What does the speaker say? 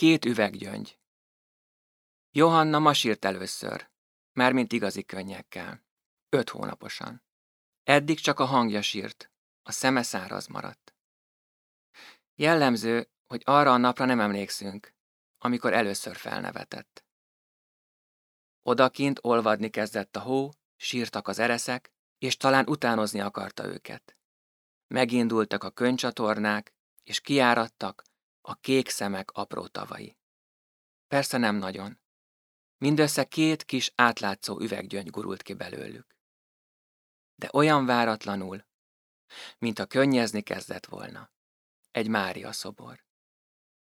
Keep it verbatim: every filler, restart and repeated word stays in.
Két üveggyöngy. Johanna ma sírt először, mármint igazi könnyekkel, öt hónaposan. Eddig csak a hangja sírt, a szeme száraz maradt. Jellemző, hogy arra a napra nem emlékszünk, amikor először felnevetett. Odakint olvadni kezdett a hó, sírtak az ereszek, és talán utánozni akarta őket. Megindultak a könnycsatornák, és kiáradtak a kék szemek apró tavai. Persze nem nagyon. Mindössze két kis átlátszó üveggyöngy gurult ki belőlük. De olyan váratlanul, mint a könnyezni kezdett volna. Egy Mária szobor.